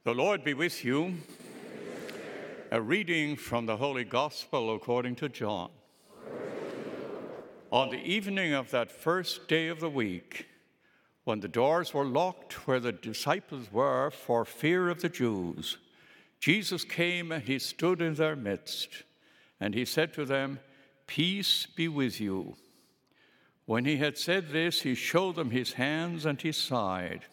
The Lord be with you. A reading from the Holy Gospel according to John. On the evening of that first day of the week, when the doors were locked where the disciples were for fear of the Jews, Jesus came and he stood in their midst, and he said to them, "Peace be with you." When he had said this, he showed them his hands and his side.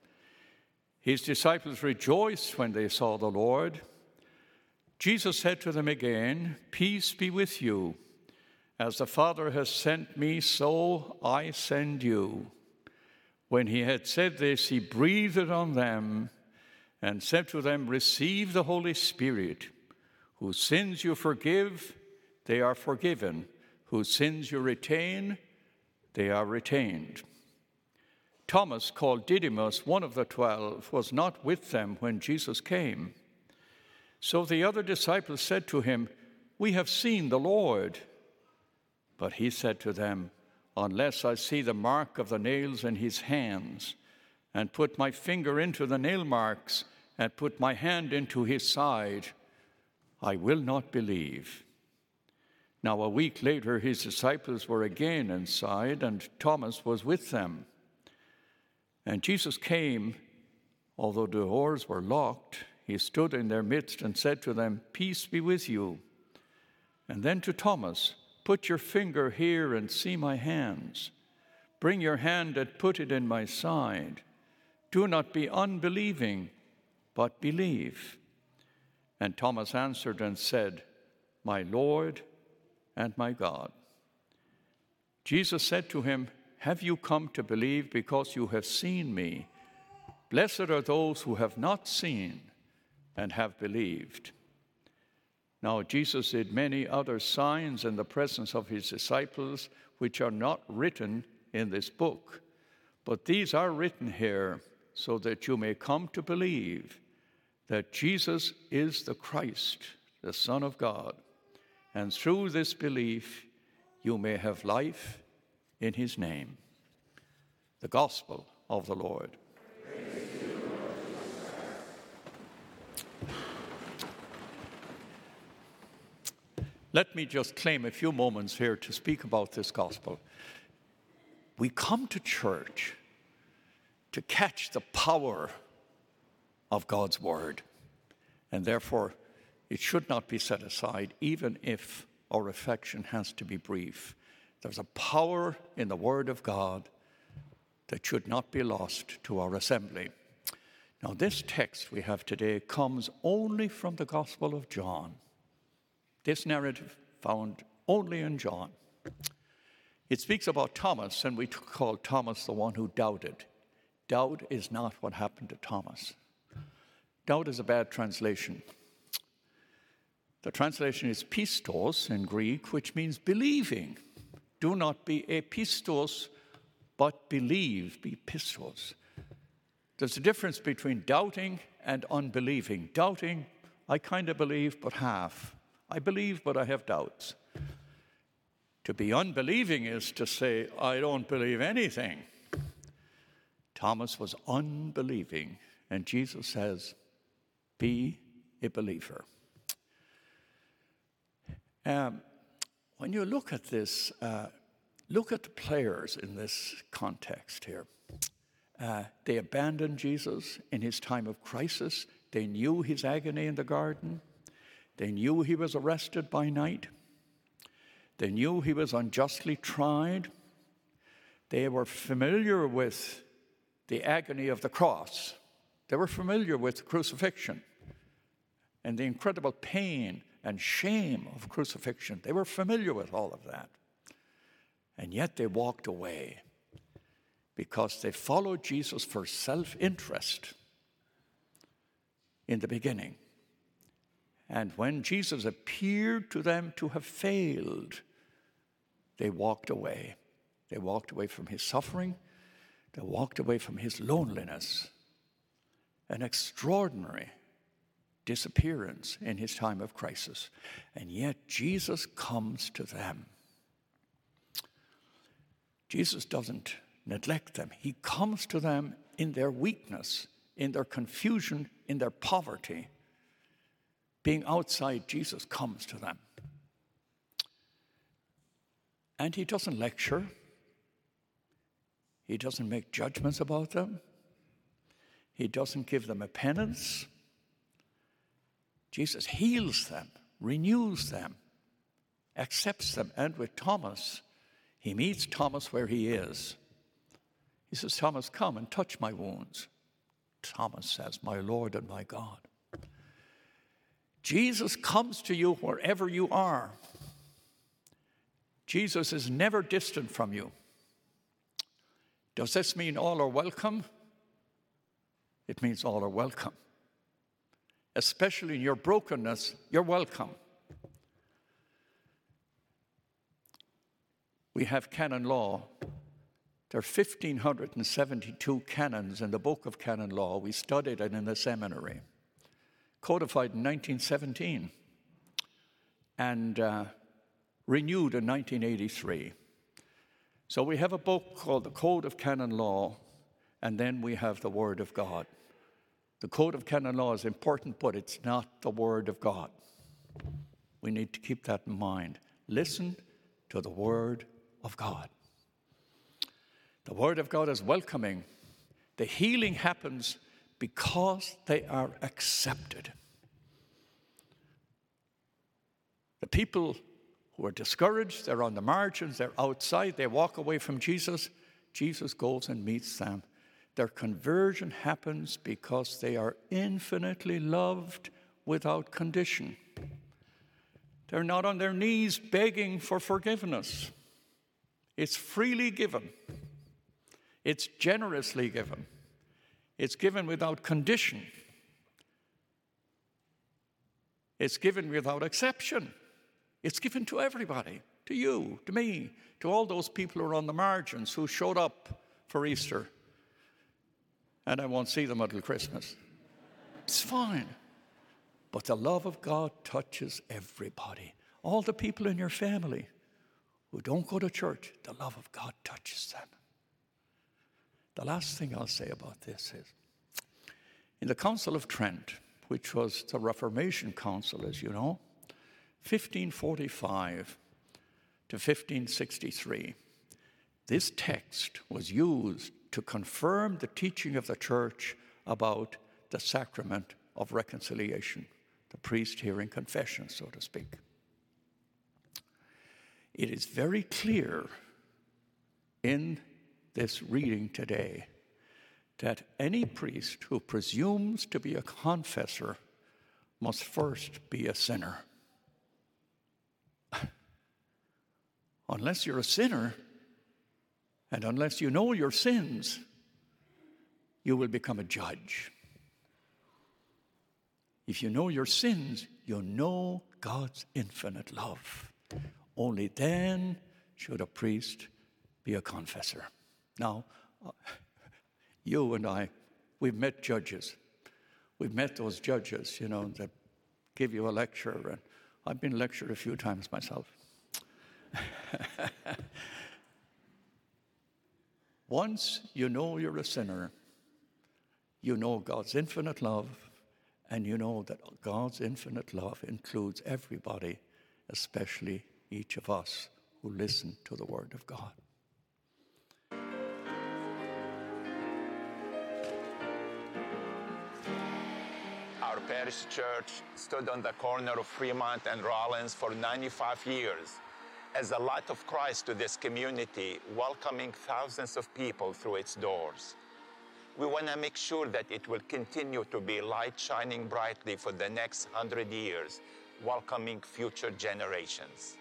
His disciples rejoiced when they saw the Lord. Jesus said to them again, "Peace be with you. As the Father has sent me, so I send you." When he had said this, he breathed on them and said to them, "Receive the Holy Spirit. Whose sins you forgive, they are forgiven. Whose sins you retain, they are retained." Thomas, called Didymus, one of the 12, was not with them when Jesus came. So the other disciples said to him, "We have seen the Lord." But he said to them, "Unless I see the mark of the nails in his hands, and put my finger into the nail marks, and put my hand into his side, I will not believe." Now a week later his disciples were again inside, and Thomas was with them. And Jesus came, although the doors were locked, he stood in their midst and said to them, "Peace be with you." And then to Thomas, "Put your finger here and see my hands. Bring your hand and put it in my side. Do not be unbelieving, but believe." And Thomas answered and said, "My Lord and my God." Jesus said to him, "Have you come to believe because you have seen me? Blessed are those who have not seen and have believed." Now Jesus did many other signs in the presence of his disciples, which are not written in this book. But these are written here so that you may come to believe that Jesus is the Christ, the Son of God, and through this belief you may have life in his name. The Gospel of the Lord. Let me just claim a few moments here to speak about this gospel. We come to church to catch the power of God's word, and therefore it should not be set aside, even if our reflection has to be brief. There's a power in the word of God that should not be lost to our assembly. Now, this text we have today comes only from the Gospel of John. This narrative found only in John. It speaks about Thomas, and we call Thomas the one who doubted. Doubt is not what happened to Thomas. Doubt is a bad translation. The translation is pistos in Greek, which means believing. Do not be apistos, but believe, be pistos. There's a difference between doubting and unbelieving. Doubting, I kind of believe, but half. I believe, but I have doubts. To be unbelieving is to say, I don't believe anything. Thomas was unbelieving, and Jesus says, be a believer. When you look at this, look at the players in this context here. They abandoned Jesus in his time of crisis. They knew his agony in the garden. They knew he was arrested by night. They knew he was unjustly tried. They were familiar with the agony of the cross. They were familiar with crucifixion and the incredible pain and shame of crucifixion. They were familiar with all of that. And yet they walked away because they followed Jesus for self-interest in the beginning. And when Jesus appeared to them to have failed, they walked away. They walked away from his suffering. They walked away from his loneliness. An extraordinary disappearance in his time of crisis. And yet Jesus comes to them. Jesus doesn't neglect them. He comes to them in their weakness, in their confusion, in their poverty, being outside, Jesus comes to them. And he doesn't lecture. He doesn't make judgments about them. He doesn't give them a penance. Jesus heals them, renews them, accepts them. And with Thomas, he meets Thomas where he is. He says, Thomas, come and touch my wounds. Thomas says, my Lord and my God. Jesus comes to you wherever you are. Jesus is never distant from you. Does this mean all are welcome? It means all are welcome. Especially in your brokenness, you're welcome. We have canon law. There are 1,572 canons in the book of canon law. We studied it in the seminary. Codified in 1917 and renewed in 1983. So we have a book called the Code of Canon Law, and then we have the Word of God. The Code of Canon Law is important, but it's not the Word of God. We need to keep that in mind. Listen to the Word of God. The Word of God is welcoming. The healing happens because they are accepted. The people who are discouraged, they're on the margins, they're outside, they walk away from Jesus. Jesus goes and meets them. Their conversion happens because they are infinitely loved without condition. They're not on their knees begging for forgiveness. It's freely given. It's generously given. It's given without condition. It's given without exception. It's given to everybody, to you, to me, to all those people who are on the margins who showed up for Easter. And I won't see them until Christmas. It's fine. But the love of God touches everybody. All the people in your family who don't go to church, the love of God touches them. The last thing I'll say about this is, in the Council of Trent, which was the Reformation Council, as you know, 1545 to 1563, this text was used to confirm the teaching of the church about the sacrament of reconciliation, the priest hearing confession, so to speak. It is very clear in this reading today that any priest who presumes to be a confessor must first be a sinner. Unless you're a sinner, and unless you know your sins, you will become a judge. If you know your sins, you'll know God's infinite love. Only then should a priest be a confessor. Now, you and I, we've met judges. We've met those judges, that give you a lecture. And I've been lectured a few times myself. Once you know you're a sinner, you know God's infinite love, and you know that God's infinite love includes everybody, especially each of us who listen to the Word of God. Our parish church stood on the corner of Fremont and Rollins for 95 years as a light of Christ to this community, welcoming thousands of people through its doors. We want to make sure that it will continue to be light shining brightly for the next 100 years, welcoming future generations.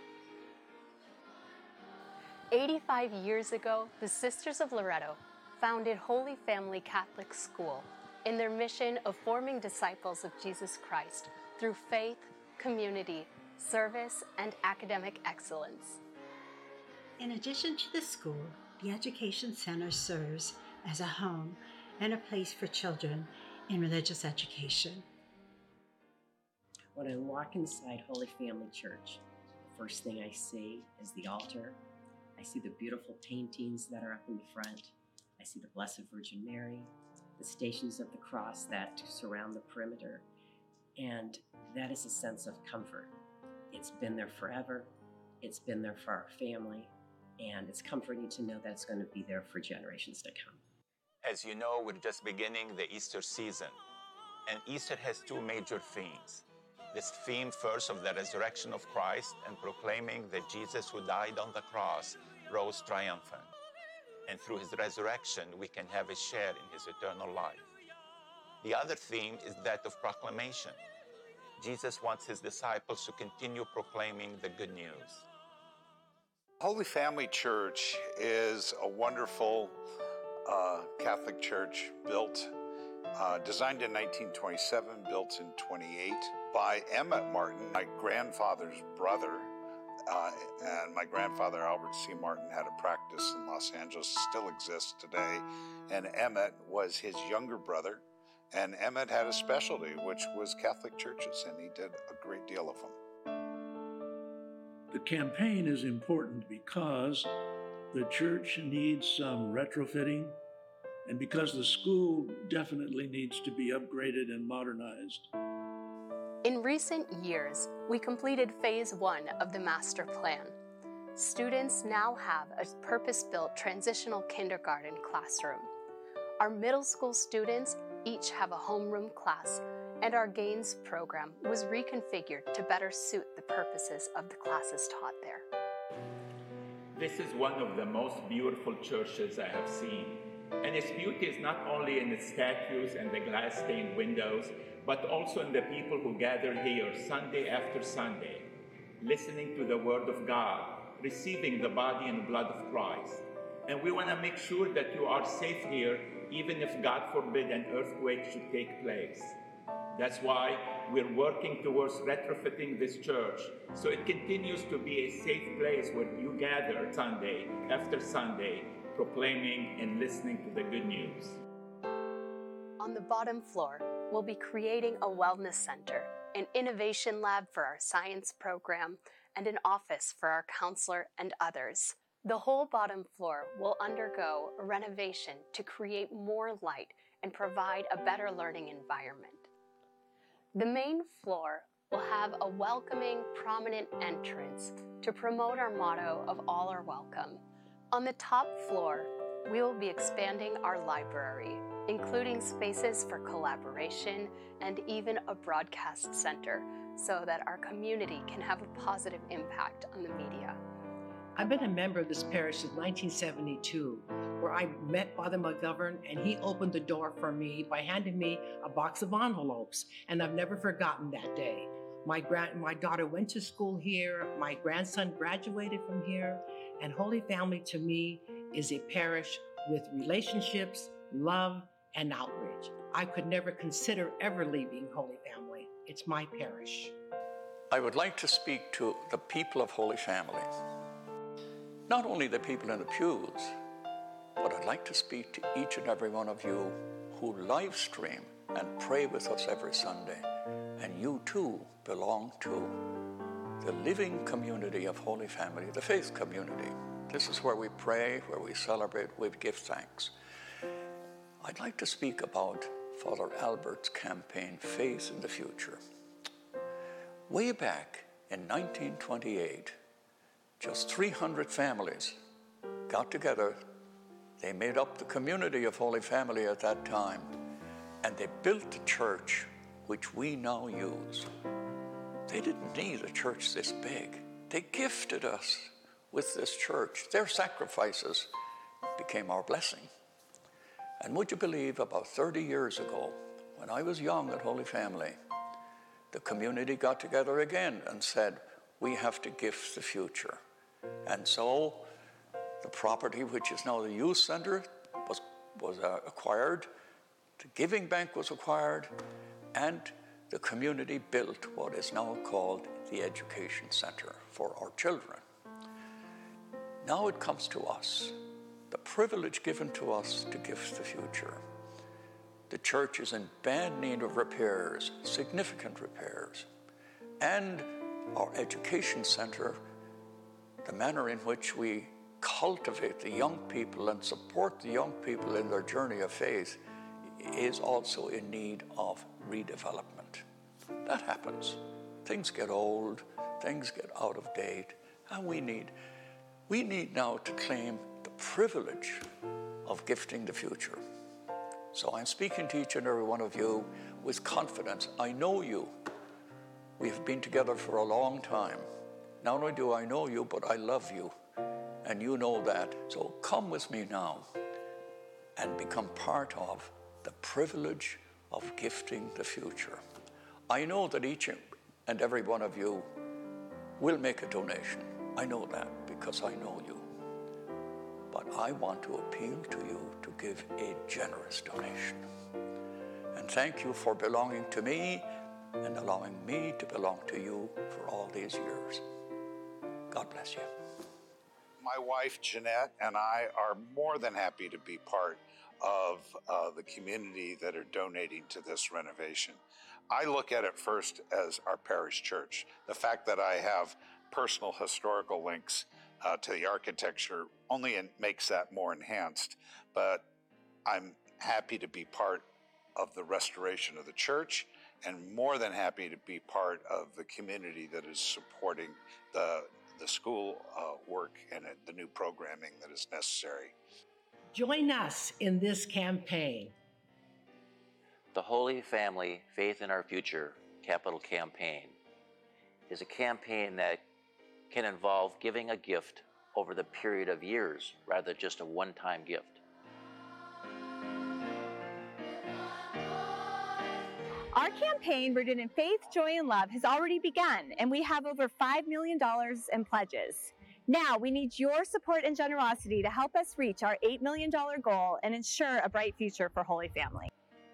85 years ago, the Sisters of Loretto founded Holy Family Catholic School in their mission of forming disciples of Jesus Christ through faith, community, service, and academic excellence. In addition to the school, the Education Center serves as a home and a place for children in religious education. When I walk inside Holy Family Church, the first thing I see is the altar. I see the beautiful paintings that are up in the front. I see the Blessed Virgin Mary. the Stations of the Cross that surround the perimeter. And that is a sense of comfort. It's been there forever. It's been there for our family. And it's comforting to know that it's going to be there for generations to come. As you know, we're just beginning the Easter season. And Easter has two major themes. This theme first of the resurrection of Christ and proclaiming that Jesus who died on the cross rose triumphant. And through his resurrection, we can have a share in his eternal life. The other theme is that of proclamation. Jesus wants his disciples to continue proclaiming the good news. Holy Family Church is a wonderful Catholic church designed in 1927, built in 28 by Emmett Martin, my grandfather's brother. And my grandfather, Albert C. Martin, had a practice in Los Angeles, still exists today. And Emmett was his younger brother. And Emmett had a specialty, which was Catholic churches, and he did a great deal of them. The campaign is important because the church needs some retrofitting, and because the school definitely needs to be upgraded and modernized. In recent years, we completed phase 1 of the master plan. Students now have a purpose-built transitional kindergarten classroom. Our middle school students each have a homeroom class, and our Gains program was reconfigured to better suit the purposes of the classes taught there. This is one of the most beautiful churches I have seen. And its beauty is not only in its statues and the glass-stained windows, but also in the people who gather here Sunday after Sunday, listening to the Word of God, receiving the body and blood of Christ. And we want to make sure that you are safe here, even if, God forbid, an earthquake should take place. That's why we're working towards retrofitting this church so it continues to be a safe place where you gather Sunday after Sunday, proclaiming and listening to the good news. On the bottom floor, we'll be creating a wellness center, an innovation lab for our science program, and an office for our counselor and others. The whole bottom floor will undergo a renovation to create more light and provide a better learning environment. The main floor will have a welcoming, prominent entrance to promote our motto of all are welcome. On the top floor, we will be expanding our library, including spaces for collaboration and even a broadcast center so that our community can have a positive impact on the media. I've been a member of this parish since 1972, where I met Father McGovern, and he opened the door for me by handing me a box of envelopes, and I've never forgotten that day. My daughter went to school here, my grandson graduated from here, and Holy Family to me is a parish with relationships, love, and outreach. I could never consider ever leaving Holy Family. It's my parish. I would like to speak to the people of Holy Family. Not only the people in the pews, but I'd like to speak to each and every one of you who live stream and pray with us every Sunday. And you too belong to the living community of Holy Family, the faith community. This is where we pray, where we celebrate, we give thanks. I'd like to speak about Father Albert's campaign, Faith in the Future. Way back in 1928, just 300 families got together. They made up the community of Holy Family at that time, and they built the church which we now use. They didn't need a church this big. They gifted us with this church. Their sacrifices became our blessing. And would you believe, about 30 years ago, when I was young at Holy Family, the community got together again and said, we have to gift the future. And so the property, which is now the youth center, was acquired, the giving bank was acquired, and the community built what is now called the Education Center for our children. Now it comes to us, the privilege given to us to gift the future. The church is in bad need of repairs, significant repairs, and our Education Center, the manner in which we cultivate the young people and support the young people in their journey of faith, is also in need of redevelopment. That happens. Things get old, things get out of date, and we need now to claim the privilege of gifting the future. So I'm speaking to each and every one of you with confidence. I know you. We have been together for a long time. Not only do I know you, but I love you, and you know that. So come with me now and become part of the privilege of gifting the future. I know that each and every one of you will make a donation. I know that because I know you. But I want to appeal to you to give a generous donation. And thank you for belonging to me and allowing me to belong to you for all these years. God bless you. My wife, Jeanette, and I are more than happy to be part of the community that are donating to this renovation. I look at it first as our parish church. The fact that I have personal historical links to the architecture only makes that more enhanced, but I'm happy to be part of the restoration of the church and more than happy to be part of the community that is supporting the school work and the new programming that is necessary. Join us in this campaign. The Holy Family Faith in Our Future Capital Campaign is a campaign that can involve giving a gift over the period of years rather than just a one-time gift. Our campaign, rooted in faith, joy, and love, has already begun, and we have over $5 million in pledges. Now, we need your support and generosity to help us reach our $8 million goal and ensure a bright future for Holy Family.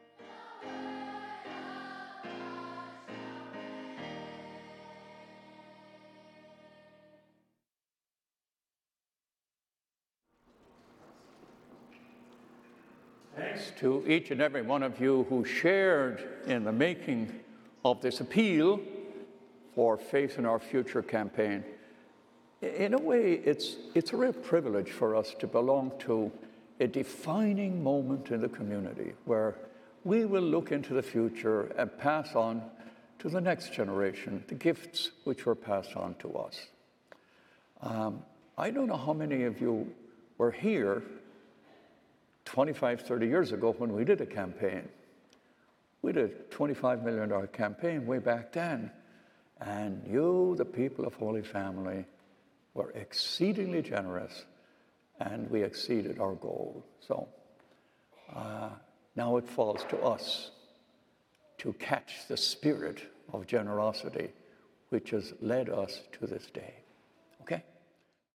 Thanks to each and every one of you who shared in the making of this appeal for Faith in Our Future campaign. In a way, it's a real privilege for us to belong to a defining moment in the community where we will look into the future and pass on to the next generation the gifts which were passed on to us. I don't know how many of you were here 25, 30 years ago when we did a campaign. We did a $25 million campaign way back then. And you, the people of Holy Family, were exceedingly generous, and we exceeded our goal. So now it falls to us to catch the spirit of generosity which has led us to this day. Okay?